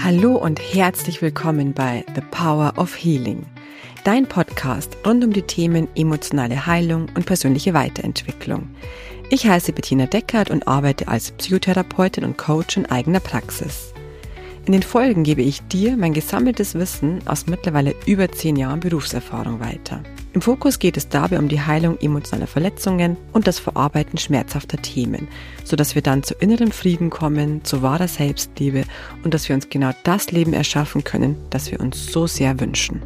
Hallo und herzlich willkommen bei The Power of Healing, dein Podcast rund um die Themen emotionale Heilung und persönliche Weiterentwicklung. Ich heiße Bettina Deckert und arbeite als Psychotherapeutin und Coach in eigener Praxis. In den Folgen gebe ich dir mein gesammeltes Wissen aus mittlerweile über 10 Jahren Berufserfahrung weiter. Im Fokus geht es dabei um die Heilung emotionaler Verletzungen und das Verarbeiten schmerzhafter Themen, sodass wir dann zu innerem Frieden kommen, zu wahrer Selbstliebe und dass wir uns genau das Leben erschaffen können, das wir uns so sehr wünschen.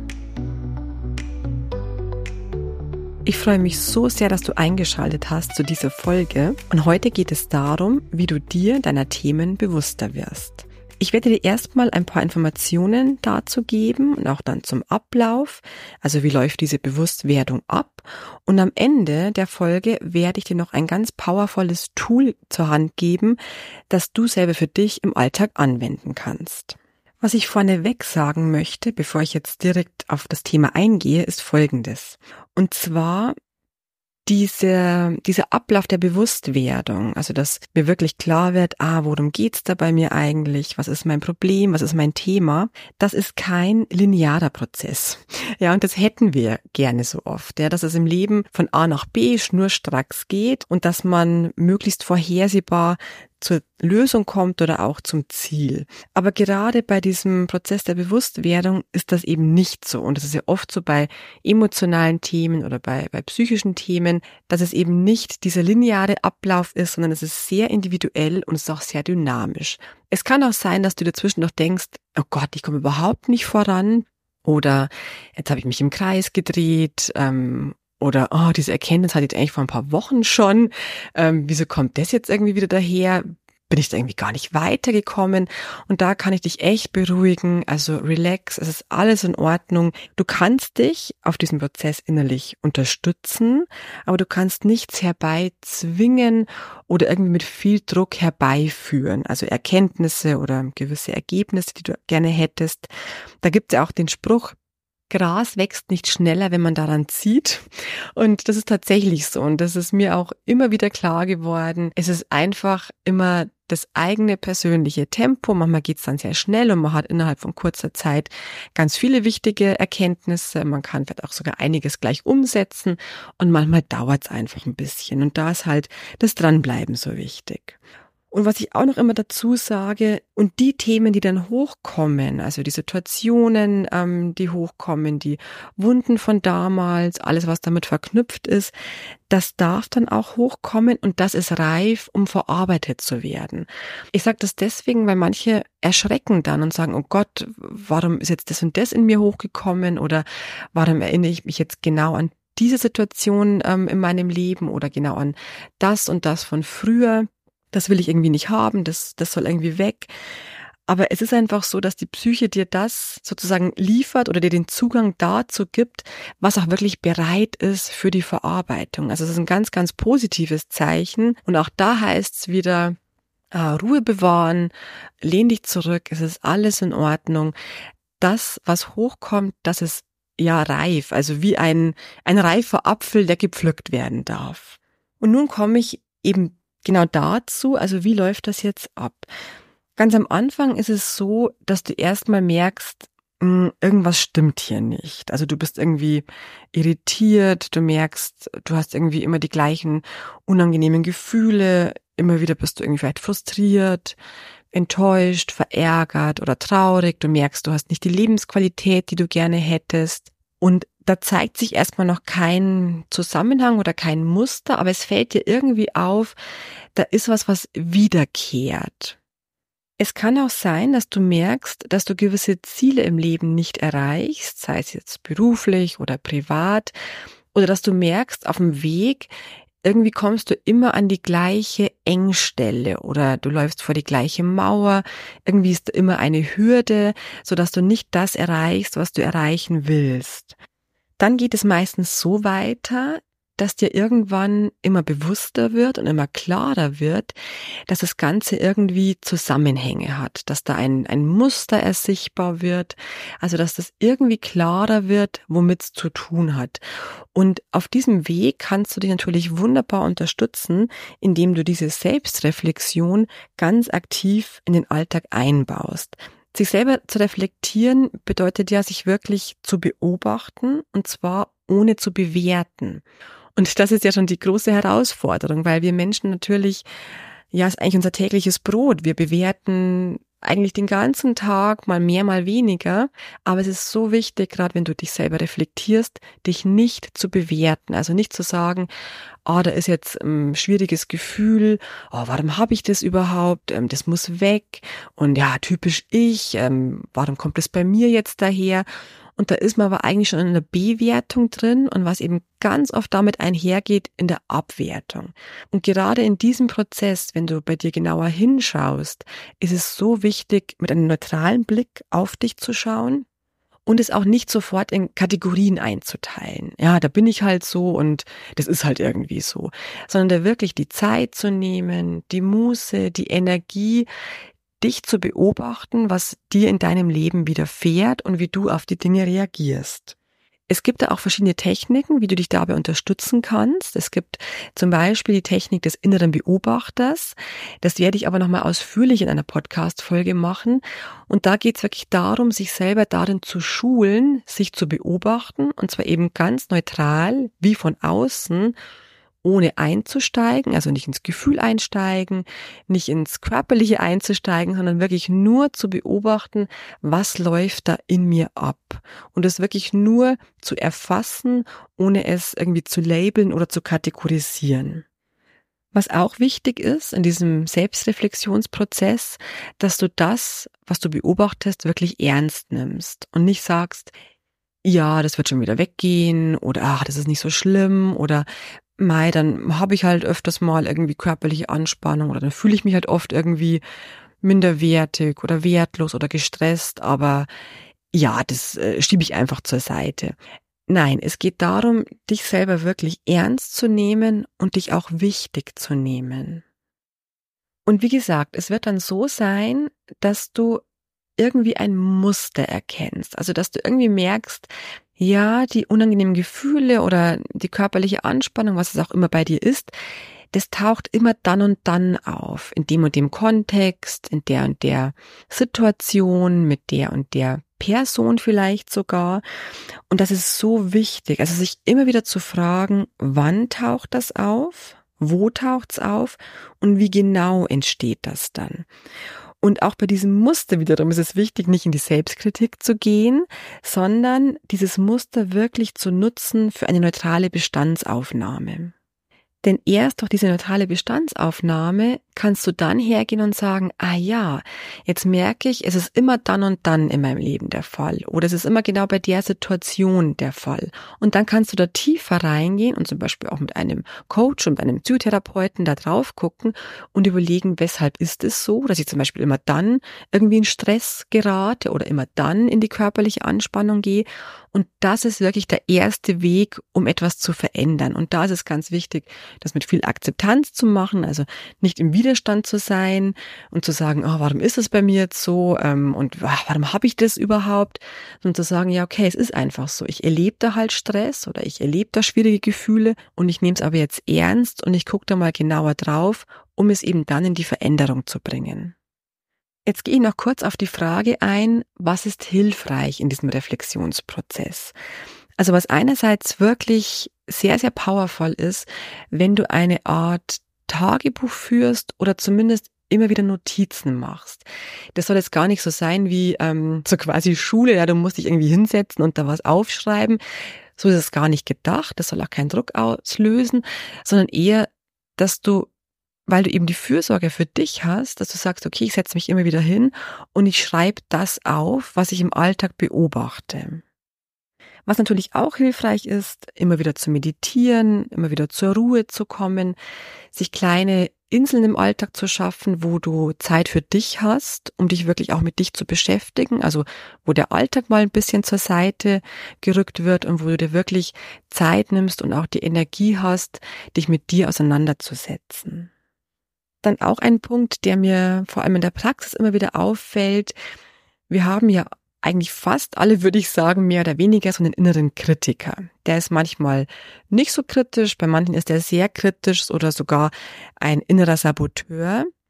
Ich freue mich so sehr, dass du eingeschaltet hast zu dieser Folge und heute geht es darum, wie du dir deiner Themen bewusster wirst. Ich werde dir erstmal ein paar Informationen dazu geben und auch dann zum Ablauf, also wie läuft diese Bewusstwerdung ab, und am Ende der Folge werde ich dir noch ein ganz powervolles Tool zur Hand geben, das du selber für dich im Alltag anwenden kannst. Was ich vorneweg sagen möchte, bevor ich jetzt direkt auf das Thema eingehe, ist Folgendes. Und zwar dieser Ablauf der Bewusstwerdung, also dass mir wirklich klar wird, worum geht's da bei mir eigentlich, was ist mein Problem, was ist mein Thema, das ist kein linearer Prozess. Ja, und das hätten wir gerne so oft, ja, dass es im Leben von A nach B schnurstracks geht und dass man möglichst vorhersehbar zur Lösung kommt oder auch zum Ziel. Aber gerade bei diesem Prozess der Bewusstwerdung ist das eben nicht so. Und das ist ja oft so bei emotionalen Themen oder bei psychischen Themen, dass es eben nicht dieser lineare Ablauf ist, sondern es ist sehr individuell und es ist auch sehr dynamisch. Es kann auch sein, dass du dazwischen noch denkst, oh Gott, ich komme überhaupt nicht voran oder jetzt habe ich mich im Kreis gedreht, oder, diese Erkenntnis hatte ich eigentlich vor ein paar Wochen schon. Wieso kommt das jetzt irgendwie wieder daher? Bin ich da irgendwie gar nicht weitergekommen? Und da kann ich dich echt beruhigen. Also relax, es ist alles in Ordnung. Du kannst dich auf diesem Prozess innerlich unterstützen, aber du kannst nichts herbeizwingen oder irgendwie mit viel Druck herbeiführen. Also Erkenntnisse oder gewisse Ergebnisse, die du gerne hättest. Da gibt es ja auch den Spruch, Gras wächst nicht schneller, wenn man daran zieht. Und das ist tatsächlich so. Und das ist mir auch immer wieder klar geworden. Es ist einfach immer das eigene persönliche Tempo. Manchmal geht es dann sehr schnell und man hat innerhalb von kurzer Zeit ganz viele wichtige Erkenntnisse. Man kann vielleicht auch sogar einiges gleich umsetzen. Und manchmal dauert es einfach ein bisschen. Und da ist halt das Dranbleiben so wichtig. Und was ich auch noch immer dazu sage, und die Themen, die dann hochkommen, also die Situationen, die hochkommen, die Wunden von damals, alles, was damit verknüpft ist, das darf dann auch hochkommen und das ist reif, um verarbeitet zu werden. Ich sage das deswegen, weil manche erschrecken dann und sagen, oh Gott, warum ist jetzt das und das in mir hochgekommen oder warum erinnere ich mich jetzt genau an diese Situation in meinem Leben oder genau an das und das von früher. Das will ich irgendwie nicht haben, das soll irgendwie weg. Aber es ist einfach so, dass die Psyche dir das sozusagen liefert oder dir den Zugang dazu gibt, was auch wirklich bereit ist für die Verarbeitung. Also es ist ein ganz, ganz positives Zeichen. Und auch da heißt es wieder, Ruhe bewahren, lehn dich zurück, es ist alles in Ordnung. Das, was hochkommt, das ist ja reif, also wie ein reifer Apfel, der gepflückt werden darf. Und nun komme ich eben genau dazu, also wie läuft das jetzt ab? Ganz am Anfang ist es so, dass du erstmal merkst, irgendwas stimmt hier nicht. Also du bist irgendwie irritiert, du merkst, du hast irgendwie immer die gleichen unangenehmen Gefühle, immer wieder bist du irgendwie vielleicht frustriert, enttäuscht, verärgert oder traurig, du merkst, du hast nicht die Lebensqualität, die du gerne hättest. Und da zeigt sich erstmal noch kein Zusammenhang oder kein Muster, aber es fällt dir irgendwie auf, da ist was wiederkehrt. Es kann auch sein, dass du merkst, dass du gewisse Ziele im Leben nicht erreichst, sei es jetzt beruflich oder privat, oder dass du merkst, auf dem Weg, irgendwie kommst du immer an die gleiche Engstelle oder du läufst vor die gleiche Mauer, irgendwie ist immer eine Hürde, sodass du nicht das erreichst, was du erreichen willst. Dann geht es meistens so weiter, dass dir irgendwann immer bewusster wird und immer klarer wird, dass das Ganze irgendwie Zusammenhänge hat, dass da ein Muster ersichtbar wird, also dass das irgendwie klarer wird, womit es zu tun hat. Und auf diesem Weg kannst du dich natürlich wunderbar unterstützen, indem du diese Selbstreflexion ganz aktiv in den Alltag einbaust. Sich selber zu reflektieren bedeutet ja, sich wirklich zu beobachten und zwar ohne zu bewerten. Und das ist ja schon die große Herausforderung, weil wir Menschen natürlich, ja, ist eigentlich unser tägliches Brot. Wir bewerten eigentlich den ganzen Tag, mal mehr, mal weniger. Aber es ist so wichtig, gerade wenn du dich selber reflektierst, dich nicht zu bewerten. Also nicht zu sagen, da ist jetzt ein schwieriges Gefühl, warum habe ich das überhaupt? Das muss weg. Und ja, typisch ich, warum kommt das bei mir jetzt daher? Und da ist man aber eigentlich schon in einer Bewertung drin und was eben ganz oft damit einhergeht, in der Abwertung. Und gerade in diesem Prozess, wenn du bei dir genauer hinschaust, ist es so wichtig, mit einem neutralen Blick auf dich zu schauen und es auch nicht sofort in Kategorien einzuteilen. Ja, da bin ich halt so und das ist halt irgendwie so. Sondern da wirklich die Zeit zu nehmen, die Muße, die Energie, dich zu beobachten, was dir in deinem Leben widerfährt und wie du auf die Dinge reagierst. Es gibt da auch verschiedene Techniken, wie du dich dabei unterstützen kannst. Es gibt zum Beispiel die Technik des inneren Beobachters. Das werde ich aber nochmal ausführlich in einer Podcast-Folge machen. Und da geht es wirklich darum, sich selber darin zu schulen, sich zu beobachten und zwar eben ganz neutral, wie von außen, ohne einzusteigen, also nicht ins Gefühl einsteigen, nicht ins Körperliche einzusteigen, sondern wirklich nur zu beobachten, was läuft da in mir ab. Und es wirklich nur zu erfassen, ohne es irgendwie zu labeln oder zu kategorisieren. Was auch wichtig ist in diesem Selbstreflexionsprozess, dass du das, was du beobachtest, wirklich ernst nimmst und nicht sagst, ja, das wird schon wieder weggehen oder ach, das ist nicht so schlimm oder dann habe ich halt öfters mal irgendwie körperliche Anspannung oder dann fühle ich mich halt oft irgendwie minderwertig oder wertlos oder gestresst, aber ja, das schiebe ich einfach zur Seite. Nein, es geht darum, dich selber wirklich ernst zu nehmen und dich auch wichtig zu nehmen. Und wie gesagt, es wird dann so sein, dass du irgendwie ein Muster erkennst. Also, dass du irgendwie merkst, ja, die unangenehmen Gefühle oder die körperliche Anspannung, was es auch immer bei dir ist, das taucht immer dann und dann auf. In dem und dem Kontext, in der und der Situation, mit der und der Person vielleicht sogar. Und das ist so wichtig. Also, sich immer wieder zu fragen, wann taucht das auf? Wo taucht's auf? Und wie genau entsteht das dann? Und auch bei diesem Muster wiederum ist es wichtig, nicht in die Selbstkritik zu gehen, sondern dieses Muster wirklich zu nutzen für eine neutrale Bestandsaufnahme. Denn erst durch diese neutrale Bestandsaufnahme kannst du dann hergehen und sagen, ja, jetzt merke ich, es ist immer dann und dann in meinem Leben der Fall oder es ist immer genau bei der Situation der Fall. Und dann kannst du da tiefer reingehen und zum Beispiel auch mit einem Coach und einem Psychotherapeuten da drauf gucken und überlegen, weshalb ist es so, dass ich zum Beispiel immer dann irgendwie in Stress gerate oder immer dann in die körperliche Anspannung gehe. Und das ist wirklich der erste Weg, um etwas zu verändern. Und da ist es ganz wichtig, das mit viel Akzeptanz zu machen, also nicht im Widerstand zu sein und zu sagen, warum ist es bei mir jetzt so und warum habe ich das überhaupt? Sondern zu sagen, ja, okay, es ist einfach so. Ich erlebe da halt Stress oder ich erlebe da schwierige Gefühle und ich nehme es aber jetzt ernst und ich gucke da mal genauer drauf, um es eben dann in die Veränderung zu bringen. Jetzt gehe ich noch kurz auf die Frage ein, was ist hilfreich in diesem Reflexionsprozess? Also was einerseits wirklich sehr, sehr powerful ist, wenn du eine Art Tagebuch führst oder zumindest immer wieder Notizen machst. Das soll jetzt gar nicht so sein wie so quasi Schule, ja, du musst dich irgendwie hinsetzen und da was aufschreiben. So ist es gar nicht gedacht, das soll auch keinen Druck auslösen, sondern eher, dass du, weil du eben die Fürsorge für dich hast, dass du sagst, okay, ich setze mich immer wieder hin und ich schreibe das auf, was ich im Alltag beobachte. Was natürlich auch hilfreich ist, immer wieder zu meditieren, immer wieder zur Ruhe zu kommen, sich kleine Inseln im Alltag zu schaffen, wo du Zeit für dich hast, um dich wirklich auch mit dich zu beschäftigen, also wo der Alltag mal ein bisschen zur Seite gerückt wird und wo du dir wirklich Zeit nimmst und auch die Energie hast, dich mit dir auseinanderzusetzen. Dann auch ein Punkt, der mir vor allem in der Praxis immer wieder auffällt. Wir haben ja eigentlich fast alle, würde ich sagen, mehr oder weniger so einen inneren Kritiker. Der ist manchmal nicht so kritisch, bei manchen ist er sehr kritisch oder sogar ein innerer Saboteur.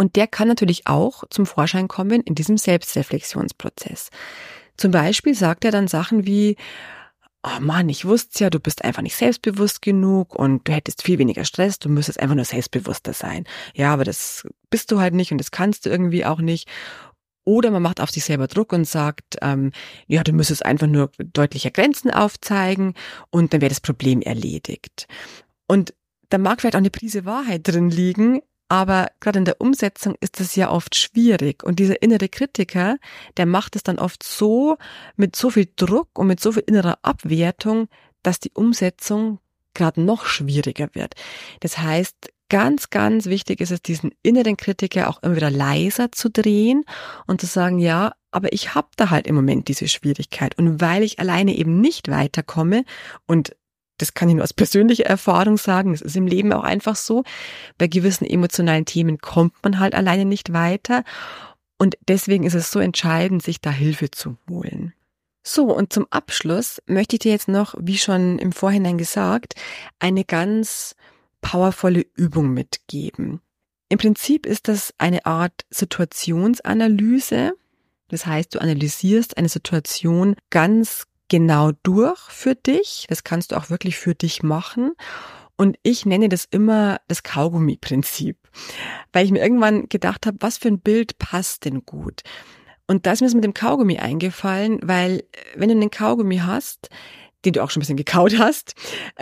Und der kann natürlich auch zum Vorschein kommen in diesem Selbstreflexionsprozess. Zum Beispiel sagt er dann Sachen wie, oh Mann, ich wusste ja, du bist einfach nicht selbstbewusst genug und du hättest viel weniger Stress, du müsstest einfach nur selbstbewusster sein. Ja, aber das bist du halt nicht und das kannst du irgendwie auch nicht. Oder man macht auf sich selber Druck und sagt, ja, du müsstest einfach nur deutlicher Grenzen aufzeigen und dann wäre das Problem erledigt. Und da mag vielleicht auch eine Prise Wahrheit drin liegen, aber gerade in der Umsetzung ist das ja oft schwierig. Und dieser innere Kritiker, der macht es dann oft so, mit so viel Druck und mit so viel innerer Abwertung, dass die Umsetzung gerade noch schwieriger wird. Das heißt, ganz, ganz wichtig ist es, diesen inneren Kritiker auch immer wieder leiser zu drehen und zu sagen, ja, aber ich habe da halt im Moment diese Schwierigkeit. Und weil ich alleine eben nicht weiterkomme und das kann ich nur aus persönlicher Erfahrung sagen, das ist im Leben auch einfach so. Bei gewissen emotionalen Themen kommt man halt alleine nicht weiter. Und deswegen ist es so entscheidend, sich da Hilfe zu holen. So, und zum Abschluss möchte ich dir jetzt noch, wie schon im Vorhinein gesagt, eine ganz powervolle Übung mitgeben. Im Prinzip ist das eine Art Situationsanalyse. Das heißt, du analysierst eine Situation ganz genau durch für dich. Das kannst du auch wirklich für dich machen. Und ich nenne das immer das Kaugummi-Prinzip, weil ich mir irgendwann gedacht habe, was für ein Bild passt denn gut? Und da ist mir das mit dem Kaugummi eingefallen, weil wenn du einen Kaugummi hast, den du auch schon ein bisschen gekaut hast,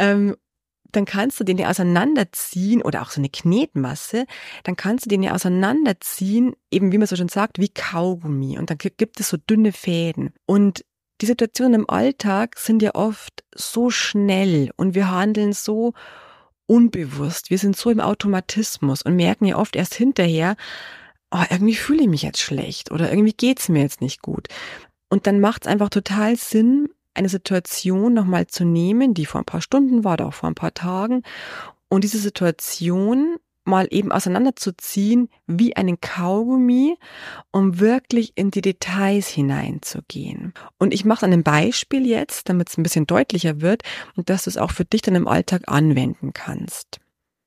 dann kannst du den ja auseinanderziehen oder auch so eine Knetmasse, dann kannst du den ja auseinanderziehen, eben wie man so schon sagt, wie Kaugummi. Und dann gibt es so dünne Fäden. Und die Situationen im Alltag sind ja oft so schnell und wir handeln so unbewusst. Wir sind so im Automatismus und merken ja oft erst hinterher, oh, irgendwie fühle ich mich jetzt schlecht oder irgendwie geht's mir jetzt nicht gut. Und dann macht es einfach total Sinn, eine Situation nochmal zu nehmen, die vor ein paar Stunden war oder auch vor ein paar Tagen und diese Situation mal eben auseinanderzuziehen wie einen Kaugummi, um wirklich in die Details hineinzugehen. Und ich mache es an einem Beispiel jetzt, damit es ein bisschen deutlicher wird und dass du es auch für dich dann im Alltag anwenden kannst.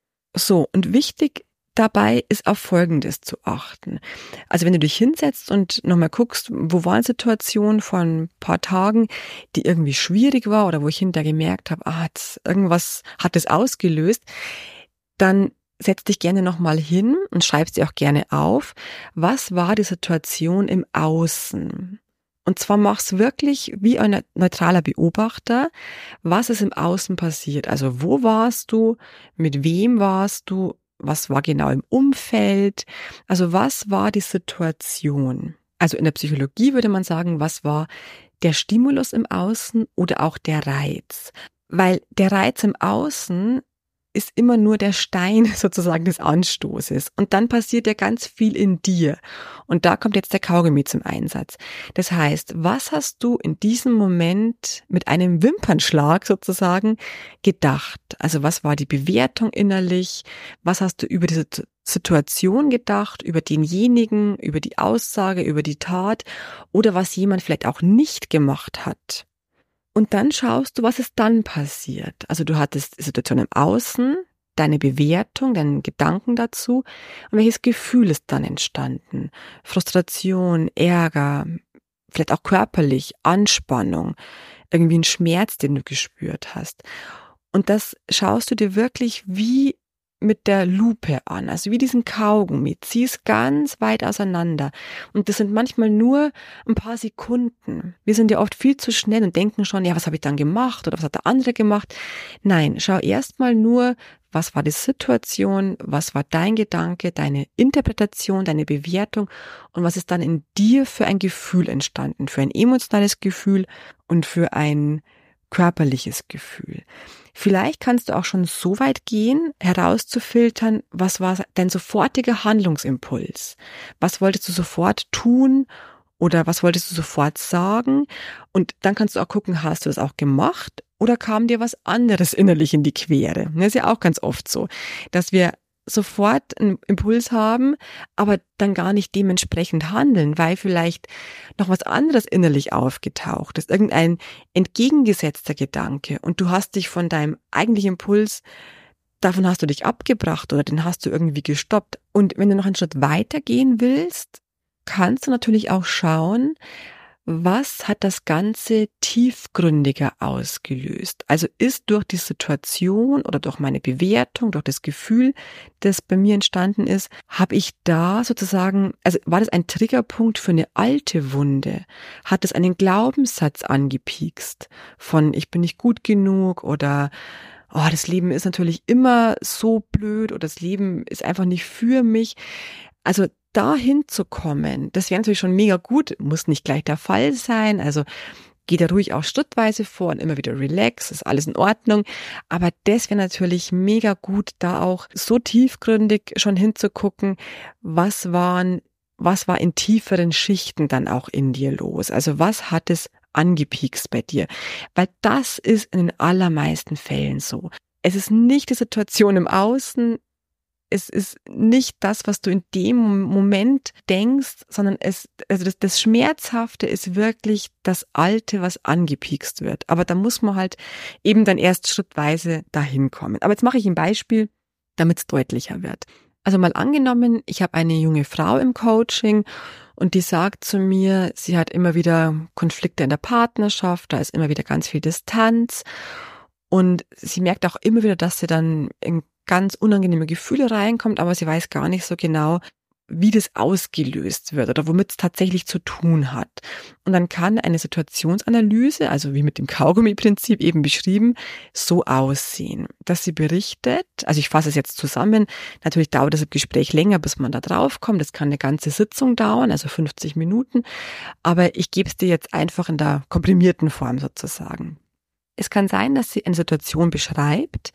So, und wichtig dabei ist auf Folgendes zu achten. Also wenn du dich hinsetzt und nochmal guckst, wo war eine Situation vor ein paar Tagen, die irgendwie schwierig war oder wo ich hinterher gemerkt habe, irgendwas hat es ausgelöst, dann setz dich gerne nochmal hin und schreibst dir auch gerne auf, was war die Situation im Außen? Und zwar mach's wirklich wie ein neutraler Beobachter, was ist im Außen passiert. Also wo warst du, mit wem warst du, was war genau im Umfeld, also was war die Situation? Also in der Psychologie würde man sagen, was war der Stimulus im Außen oder auch der Reiz? Weil der Reiz im Außen ist immer nur der Stein sozusagen des Anstoßes. Und dann passiert ja ganz viel in dir. Und da kommt jetzt der Kaugummi zum Einsatz. Das heißt, was hast du in diesem Moment mit einem Wimpernschlag sozusagen gedacht? Also was war die Bewertung innerlich? Was hast du über diese Situation gedacht, über denjenigen, über die Aussage, über die Tat oder was jemand vielleicht auch nicht gemacht hat? Und dann schaust du, was ist dann passiert. Also du hattest die Situation im Außen, deine Bewertung, deinen Gedanken dazu und welches Gefühl ist dann entstanden? Frustration, Ärger, vielleicht auch körperlich, Anspannung, irgendwie ein Schmerz, den du gespürt hast. Und das schaust du dir wirklich wie mit der Lupe an, also wie diesen Kaugummi, zieh es ganz weit auseinander. Und das sind manchmal nur ein paar Sekunden. Wir sind ja oft viel zu schnell und denken schon, ja, was habe ich dann gemacht oder was hat der andere gemacht? Nein, schau erstmal nur, was war die Situation, was war dein Gedanke, deine Interpretation, deine Bewertung und was ist dann in dir für ein Gefühl entstanden, für ein emotionales Gefühl und für ein körperliches Gefühl. Vielleicht kannst du auch schon so weit gehen, herauszufiltern, was war dein sofortiger Handlungsimpuls? Was wolltest du sofort tun oder was wolltest du sofort sagen? Und dann kannst du auch gucken, hast du das auch gemacht oder kam dir was anderes innerlich in die Quere? Das ist ja auch ganz oft so, dass wir sofort einen Impuls haben, aber dann gar nicht dementsprechend handeln, weil vielleicht noch was anderes innerlich aufgetaucht ist, irgendein entgegengesetzter Gedanke und du hast dich von deinem eigentlichen Impuls davon hast du dich abgebracht oder den hast du irgendwie gestoppt. Und wenn du noch einen Schritt weiter gehen willst, kannst du natürlich auch schauen, was hat das Ganze tiefgründiger ausgelöst? Also ist durch die Situation oder durch meine Bewertung, durch das Gefühl, das bei mir entstanden ist, habe ich da sozusagen, also war das ein Triggerpunkt für eine alte Wunde? Hat es einen Glaubenssatz angepiekst von ich bin nicht gut genug oder oh, das Leben ist natürlich immer so blöd oder das Leben ist einfach nicht für mich. Also dahin zu kommen, das wäre natürlich schon mega gut, muss nicht gleich der Fall sein, also geht da ruhig auch schrittweise vor und immer wieder relax, ist alles in Ordnung, aber das wäre natürlich mega gut, da auch so tiefgründig schon hinzugucken, was war in tieferen Schichten dann auch in dir los, also was hat es angepiekst bei dir, weil das ist in den allermeisten Fällen so. Es ist nicht die Situation im Außen, es ist nicht das, was du in dem Moment denkst, sondern das Schmerzhafte ist wirklich das Alte, was angepiekst wird. Aber da muss man halt eben dann erst schrittweise dahin kommen. Aber jetzt mache ich ein Beispiel, damit es deutlicher wird. Also mal angenommen, ich habe eine junge Frau im Coaching und die sagt zu mir, sie hat immer wieder Konflikte in der Partnerschaft, da ist immer wieder ganz viel Distanz und sie merkt auch immer wieder, dass sie dann in ganz unangenehme Gefühle reinkommt, aber sie weiß gar nicht so genau, wie das ausgelöst wird oder womit es tatsächlich zu tun hat. Und dann kann eine Situationsanalyse, also wie mit dem Kaugummi-Prinzip eben beschrieben, so aussehen, dass sie berichtet, also ich fasse es jetzt zusammen, natürlich dauert das im Gespräch länger, bis man da drauf kommt, das kann eine ganze Sitzung dauern, also 50 Minuten, aber ich gebe es dir jetzt einfach in der komprimierten Form sozusagen. Es kann sein, dass sie eine Situation beschreibt,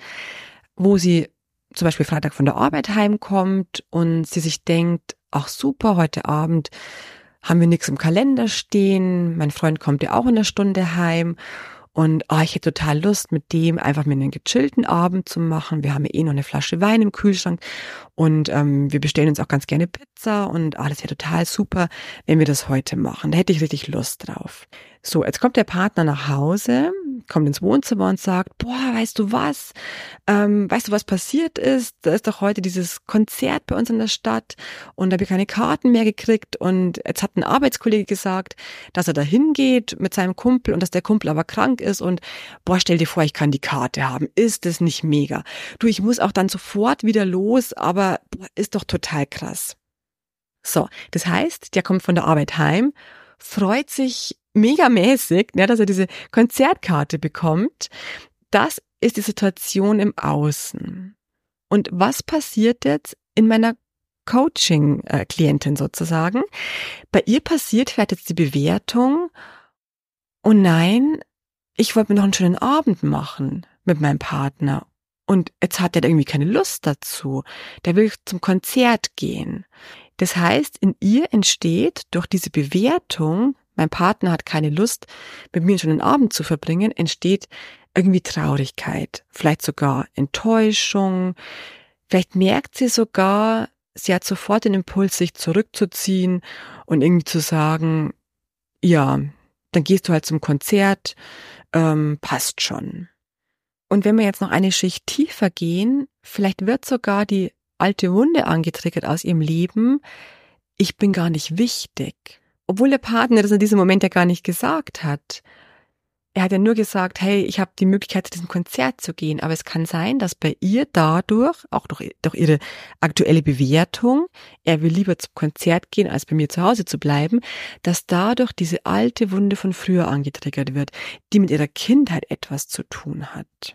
wo sie zum Beispiel Freitag von der Arbeit heimkommt und sie sich denkt, ach super, heute Abend haben wir nichts im Kalender stehen, mein Freund kommt ja auch in einer Stunde heim und ich hätte total Lust, mit dem einfach mir einen gechillten Abend zu machen. Wir haben ja eh noch eine Flasche Wein im Kühlschrank und wir bestellen uns auch ganz gerne Pizza und das wäre total super, wenn wir das heute machen. Da hätte ich richtig Lust drauf. So, jetzt kommt der Partner nach Hause, kommt ins Wohnzimmer und sagt, boah, weißt du was passiert ist? Da ist doch heute dieses Konzert bei uns in der Stadt und da habe ich keine Karten mehr gekriegt und jetzt hat ein Arbeitskollege gesagt, dass er da hingeht mit seinem Kumpel und dass der Kumpel aber krank ist und boah, stell dir vor, ich kann die Karte haben. Ist das nicht mega? Du, ich muss auch dann sofort wieder los, aber boah, ist doch total krass. So, das heißt, der kommt von der Arbeit heim, freut sich megamäßig, dass er diese Konzertkarte bekommt. Das ist die Situation im Außen. Und was passiert jetzt in meiner Coaching-Klientin sozusagen? Bei ihr passiert vielleicht jetzt die Bewertung, oh nein, ich wollte mir noch einen schönen Abend machen mit meinem Partner. Und jetzt hat er irgendwie keine Lust dazu. Der will zum Konzert gehen. Das heißt, in ihr entsteht durch diese Bewertung, mein Partner hat keine Lust, mit mir einen schönen Abend zu verbringen, entsteht irgendwie Traurigkeit, vielleicht sogar Enttäuschung. Vielleicht merkt sie sogar, sie hat sofort den Impuls, sich zurückzuziehen und irgendwie zu sagen, ja, dann gehst du halt zum Konzert, passt schon. Und wenn wir jetzt noch eine Schicht tiefer gehen, vielleicht wird sogar die alte Wunde angetriggert aus ihrem Leben, ich bin gar nicht wichtig. Obwohl der Partner das in diesem Moment ja gar nicht gesagt hat. Er hat ja nur gesagt, hey, ich habe die Möglichkeit, zu diesem Konzert zu gehen. Aber es kann sein, dass bei ihr dadurch, auch durch ihre aktuelle Bewertung, er will lieber zum Konzert gehen, als bei mir zu Hause zu bleiben, dass dadurch diese alte Wunde von früher angetriggert wird, die mit ihrer Kindheit etwas zu tun hat.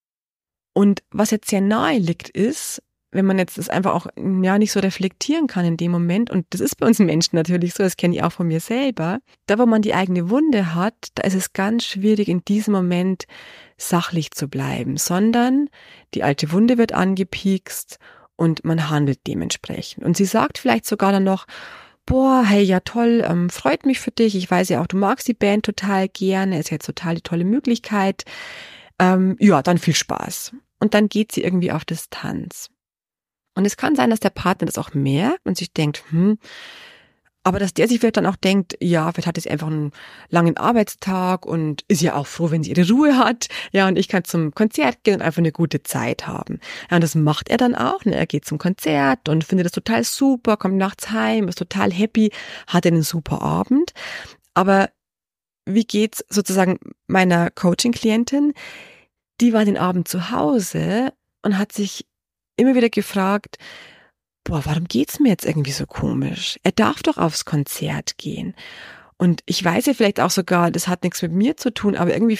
Und was jetzt sehr nahe liegt, ist, wenn man jetzt das einfach auch nicht so reflektieren kann in dem Moment, und das ist bei uns Menschen natürlich so, das kenne ich auch von mir selber, da wo man die eigene Wunde hat, da ist es ganz schwierig in diesem Moment sachlich zu bleiben, sondern die alte Wunde wird angepiekst und man handelt dementsprechend. Und sie sagt vielleicht sogar dann noch, boah, hey, ja toll, freut mich für dich, ich weiß ja auch, du magst die Band total gerne, ist jetzt total die tolle Möglichkeit, ja, dann viel Spaß. Und dann geht sie irgendwie auf Distanz. Und es kann sein, dass der Partner das auch merkt und sich denkt, Aber dass der sich vielleicht dann auch denkt, ja, vielleicht hat es einfach einen langen Arbeitstag und ist ja auch froh, wenn sie ihre Ruhe hat. Ja, und ich kann zum Konzert gehen und einfach eine gute Zeit haben. Ja, und das macht er dann auch. Ne? Er geht zum Konzert und findet das total super, kommt nachts heim, ist total happy, hat einen super Abend. Aber wie geht's sozusagen meiner Coaching-Klientin? Die war den Abend zu Hause und hat sich immer wieder gefragt, boah, warum geht's mir jetzt irgendwie so komisch? Er darf doch aufs Konzert gehen. Und ich weiß ja vielleicht auch sogar, das hat nichts mit mir zu tun, aber irgendwie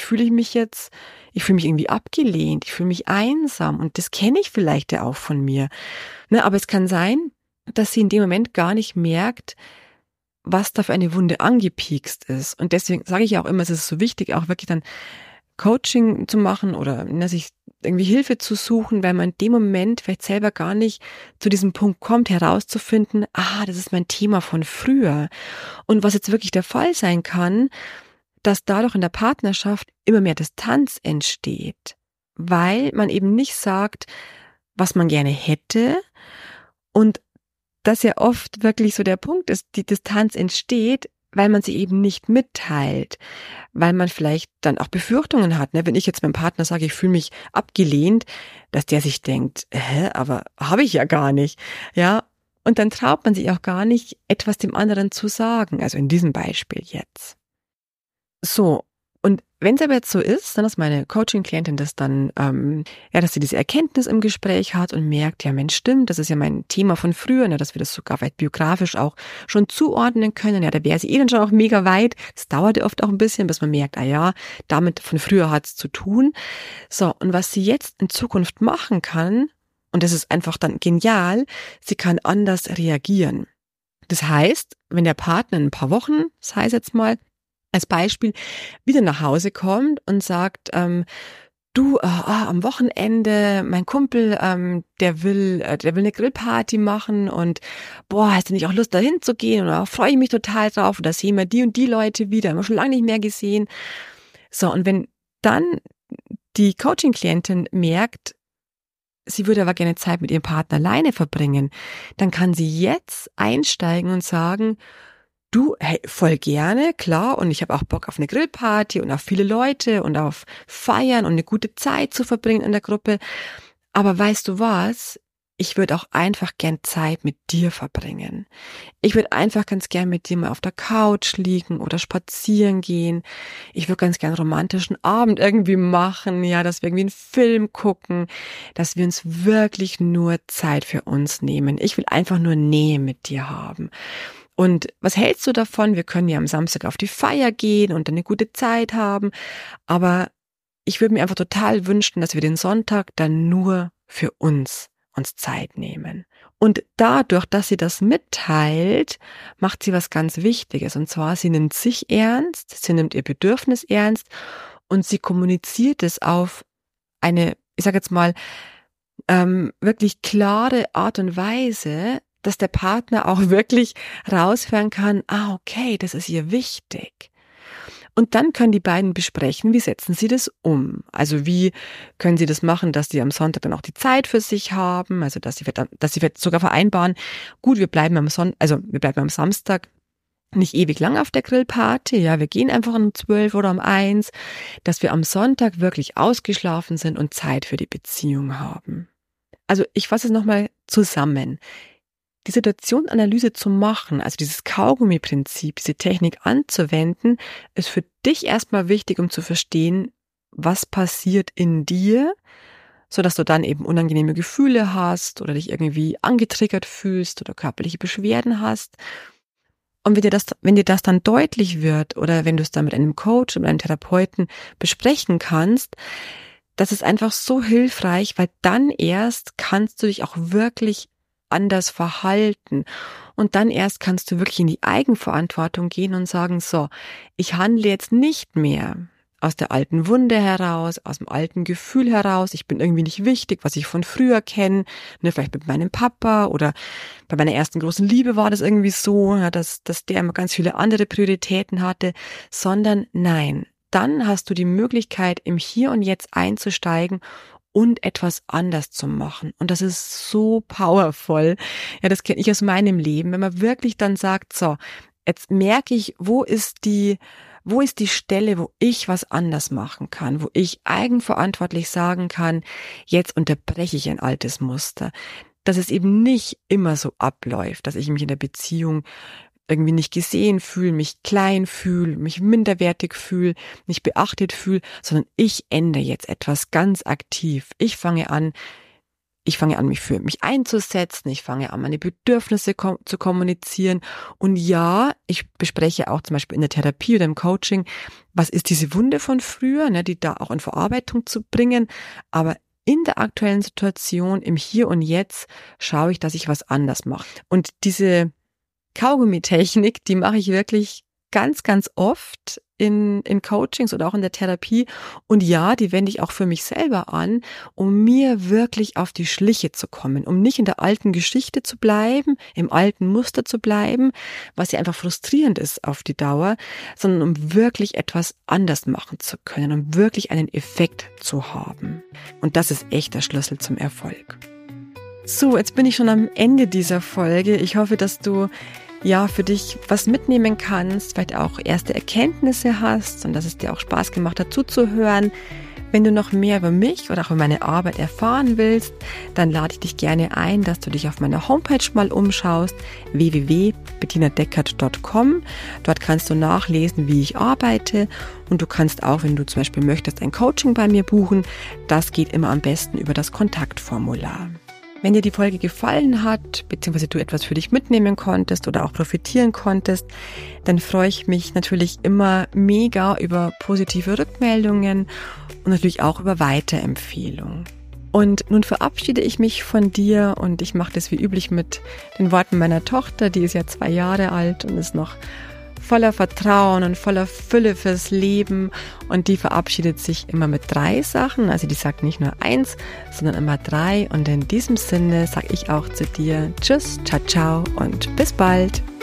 ich fühle mich irgendwie abgelehnt, ich fühle mich einsam und das kenne ich vielleicht ja auch von mir. Ne, aber es kann sein, dass sie in dem Moment gar nicht merkt, was da für eine Wunde angepiekst ist. Und deswegen sage ich ja auch immer, es ist so wichtig, auch wirklich dann Coaching zu machen oder sich irgendwie Hilfe zu suchen, weil man in dem Moment vielleicht selber gar nicht zu diesem Punkt kommt, herauszufinden, das ist mein Thema von früher. Und was jetzt wirklich der Fall sein kann, dass dadurch in der Partnerschaft immer mehr Distanz entsteht, weil man eben nicht sagt, was man gerne hätte und dass ja oft wirklich so der Punkt ist, die Distanz entsteht, weil man sie eben nicht mitteilt, weil man vielleicht dann auch Befürchtungen hat. Ne? Wenn ich jetzt meinem Partner sage, ich fühle mich abgelehnt, dass der sich denkt, aber habe ich ja gar nicht. Ja, und dann traut man sich auch gar nicht, etwas dem anderen zu sagen. Also in diesem Beispiel jetzt. So, und wenn es aber jetzt so ist, dann dass meine Coaching-Klientin das dann, dass sie diese Erkenntnis im Gespräch hat und merkt, ja Mensch, stimmt, das ist ja mein Thema von früher, ne, dass wir das sogar weit biografisch auch schon zuordnen können. Ja, da wäre sie dann schon auch mega weit. Das dauert ja oft auch ein bisschen, bis man merkt, damit von früher hat's zu tun. So, und was sie jetzt in Zukunft machen kann, und das ist einfach dann genial, sie kann anders reagieren. Das heißt, wenn der Partner in ein paar Wochen, das heißt jetzt mal, als Beispiel, wieder nach Hause kommt und sagt, du, am Wochenende, mein Kumpel, der will eine Grillparty machen und hast du nicht auch Lust, da hinzugehen? Oder freue ich mich total drauf, oder sehen wir die und die Leute wieder, haben wir schon lange nicht mehr gesehen. So, und wenn dann die Coaching-Klientin merkt, sie würde aber gerne Zeit mit ihrem Partner alleine verbringen, dann kann sie jetzt einsteigen und sagen, du, hey, voll gerne, klar, und ich habe auch Bock auf eine Grillparty und auf viele Leute und auf Feiern und eine gute Zeit zu verbringen in der Gruppe. Aber weißt du was? Ich würde auch einfach gern Zeit mit dir verbringen. Ich würde einfach ganz gern mit dir mal auf der Couch liegen oder spazieren gehen. Ich würde ganz gern einen romantischen Abend irgendwie machen, ja, dass wir irgendwie einen Film gucken, dass wir uns wirklich nur Zeit für uns nehmen. Ich will einfach nur Nähe mit dir haben. Und was hältst du davon? Wir können ja am Samstag auf die Feier gehen und eine gute Zeit haben. Aber ich würde mir einfach total wünschen, dass wir den Sonntag dann nur für uns Zeit nehmen. Und dadurch, dass sie das mitteilt, macht sie was ganz Wichtiges. Und zwar, sie nimmt sich ernst, sie nimmt ihr Bedürfnis ernst und sie kommuniziert es auf eine, ich sage jetzt mal, wirklich klare Art und Weise, dass der Partner auch wirklich raushören kann, okay, das ist ihr wichtig. Und dann können die beiden besprechen, wie setzen sie das um? Also wie können sie das machen, dass sie am Sonntag dann auch die Zeit für sich haben? Also dass sie sogar vereinbaren, gut, wir bleiben am Samstag nicht ewig lang auf der Grillparty, ja, wir gehen einfach um 12 oder um 1, dass wir am Sonntag wirklich ausgeschlafen sind und Zeit für die Beziehung haben. Also ich fasse es nochmal zusammen. Die Situationsanalyse zu machen, also dieses Kaugummi-Prinzip, diese Technik anzuwenden, ist für dich erstmal wichtig, um zu verstehen, was passiert in dir, sodass du dann eben unangenehme Gefühle hast oder dich irgendwie angetriggert fühlst oder körperliche Beschwerden hast. Und wenn dir das dann deutlich wird oder wenn du es dann mit einem Coach oder einem Therapeuten besprechen kannst, das ist einfach so hilfreich, weil dann erst kannst du dich auch wirklich anders verhalten. Und dann erst kannst du wirklich in die Eigenverantwortung gehen und sagen, so, ich handle jetzt nicht mehr aus der alten Wunde heraus, aus dem alten Gefühl heraus, ich bin irgendwie nicht wichtig, was ich von früher kenne, ne, vielleicht mit meinem Papa oder bei meiner ersten großen Liebe war das irgendwie so, ja, dass der immer ganz viele andere Prioritäten hatte, sondern nein, dann hast du die Möglichkeit, im Hier und Jetzt einzusteigen und etwas anders zu machen. Und das ist so powerful. Ja, das kenne ich aus meinem Leben. Wenn man wirklich dann sagt, so, jetzt merke ich, wo ist die Stelle, wo ich was anders machen kann, wo ich eigenverantwortlich sagen kann, jetzt unterbreche ich ein altes Muster. Dass es eben nicht immer so abläuft, dass ich mich in der Beziehung irgendwie nicht gesehen fühle, mich klein fühle, mich minderwertig fühle, nicht beachtet fühle, sondern ich ändere jetzt etwas ganz aktiv. Ich fange an, mich für mich einzusetzen, ich fange an, meine Bedürfnisse zu kommunizieren. Und ja, ich bespreche auch zum Beispiel in der Therapie oder im Coaching, was ist diese Wunde von früher, ne, die da auch in Verarbeitung zu bringen, aber in der aktuellen Situation, im Hier und Jetzt, schaue ich, dass ich was anders mache. Und diese Kaugummi-Technik, die mache ich wirklich ganz, ganz oft in Coachings oder auch in der Therapie. Und ja, die wende ich auch für mich selber an, um mir wirklich auf die Schliche zu kommen, um nicht in der alten Geschichte zu bleiben, im alten Muster zu bleiben, was ja einfach frustrierend ist auf die Dauer, sondern um wirklich etwas anders machen zu können, um wirklich einen Effekt zu haben. Und das ist echt der Schlüssel zum Erfolg. So, jetzt bin ich schon am Ende dieser Folge. Ich hoffe, dass du für dich was mitnehmen kannst, vielleicht auch erste Erkenntnisse hast und dass es dir auch Spaß gemacht hat, zuzuhören. Wenn du noch mehr über mich oder auch über meine Arbeit erfahren willst, dann lade ich dich gerne ein, dass du dich auf meiner Homepage mal umschaust, www.bettinadeckert.com. Dort kannst du nachlesen, wie ich arbeite, und du kannst auch, wenn du zum Beispiel möchtest, ein Coaching bei mir buchen. Das geht immer am besten über das Kontaktformular. Wenn dir die Folge gefallen hat, beziehungsweise du etwas für dich mitnehmen konntest oder auch profitieren konntest, dann freue ich mich natürlich immer mega über positive Rückmeldungen und natürlich auch über Weiterempfehlungen. Und nun verabschiede ich mich von dir und ich mache das wie üblich mit den Worten meiner Tochter, die ist ja 2 Jahre alt und ist noch voller Vertrauen und voller Fülle fürs Leben, und die verabschiedet sich immer mit 3 Sachen, also die sagt nicht nur 1, sondern immer 3, und in diesem Sinne sage ich auch zu dir Tschüss, ciao, ciao und bis bald.